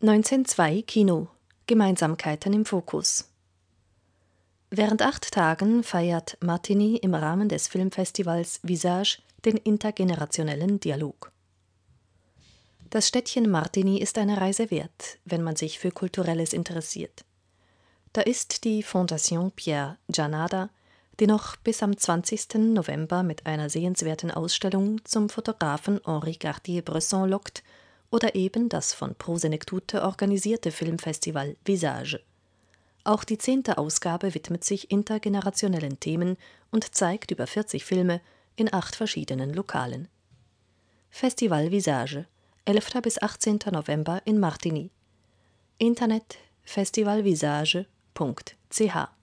1902 Kino – Gemeinsamkeiten im Fokus. Während 8 Tagen feiert Martigny im Rahmen des Filmfestivals Visage den intergenerationellen Dialog. Das Städtchen Martigny ist eine Reise wert, wenn man sich für Kulturelles interessiert. Da ist die Fondation Pierre Giannatta, die noch bis am 20. November mit einer sehenswerten Ausstellung zum Fotografen Henri Cartier-Bresson lockt, oder eben das von Pro Senektute organisierte Filmfestival Visage. Auch die 10. Ausgabe widmet sich intergenerationellen Themen und zeigt über 40 Filme in 8 verschiedenen Lokalen. Festival Visage, 11. bis 18. November in Martigny. Internet festivalvisage.ch